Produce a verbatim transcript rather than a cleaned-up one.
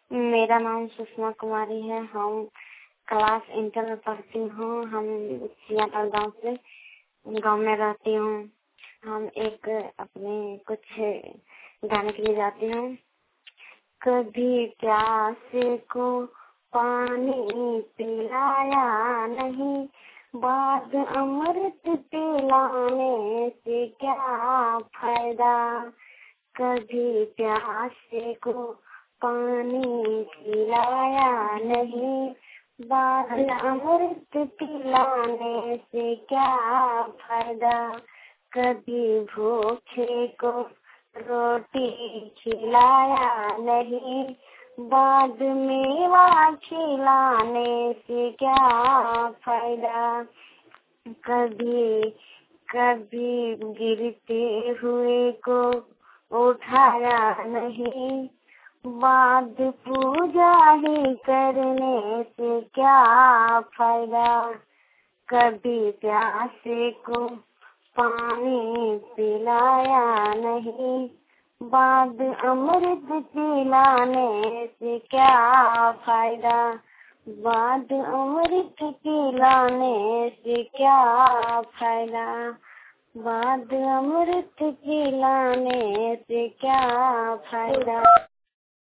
मेरा नाम सुषमा कुमारी है। हम क्लास इंटर में पढ़ती हूँ। हम सियाटल गांव से गांव में रहती हूँ। हम एक अपने कुछ गाने के लिए जाती हूँ। कभी प्यासे को पानी पिलाया नहीं, बाद अमृत पिलाने से क्या फायदा। कभी प्यासे को पानी पिलाया नहीं, बाद अमृत पिलाने से क्या फायदा। कभी भूखे को रोटी खिलाया नहीं, बाद मेवा खिलाने से क्या फायदा। कभी कभी गिरते हुए को उठाया नहीं, बाद पूजा ही करने से क्या फायदा। कभी प्यासे को पानी पिलाया नहीं, बाद अमृत पिलाने से क्या फायदा। बाद अमृत पिलाने से क्या फायदा। बाद अमृत पिलाने से क्या फायदा।